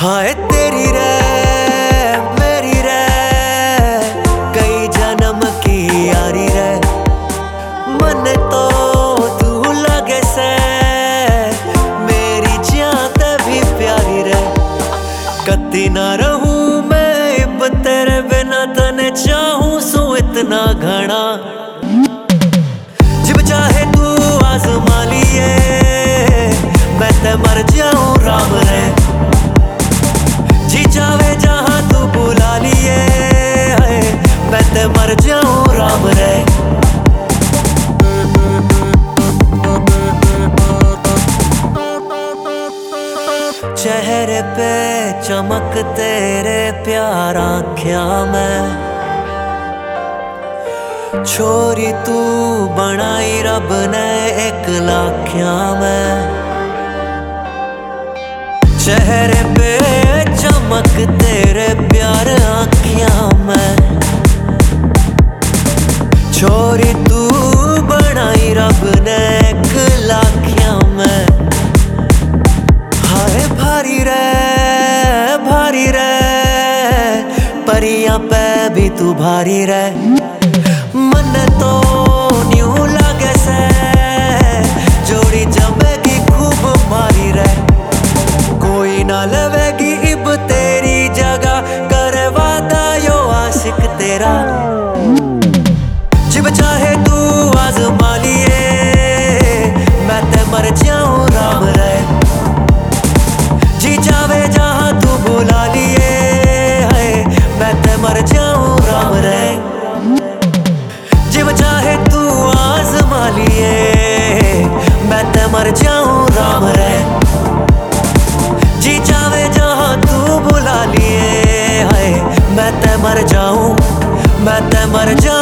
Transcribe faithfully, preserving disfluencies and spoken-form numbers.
हाय तेरी रे मेरी रे कई जन्म की यारी रे मन तो तू लगे से मेरी जान भी प्यारी रे कदी ना रहूं मैं इब तेरे बिना तने चाहूं सू इतना घना जब चाहे तू आजमा लिए मैं ते मर जाऊं राम रे जी चाहे जहां तू बुला लिए मैं ते मर जाऊं राम रे चेहरे पे चमक तेरे प्यार आँखियां में छोरी तू बनाई रब ने एक लाखियां में चेहरे पे चमक तेरे प्यार आँखियां में छोरी तू बनाई रब ने एक लाखियां में हाय भारी रे भारी रे परियां पे भी तू भारी रे मन तो न्यू लगे से जोड़ी जमेगी खूब मारी रे कोई ना लवेगी इब तेरी जगह करे वादा यो आशिक तेरा जब चाहे तू आजमा लिए मैं ते मर जाऊं राम रे जी चाहे जहां तू बुला लिए मैं ते मर जाऊं राम रे जब चाहे तू आजमा लिए मैं ते मर जाऊं राम रे जी चाहे जहां तू बुला लिए मैं ते मर जाऊं मैं ते मर जाऊं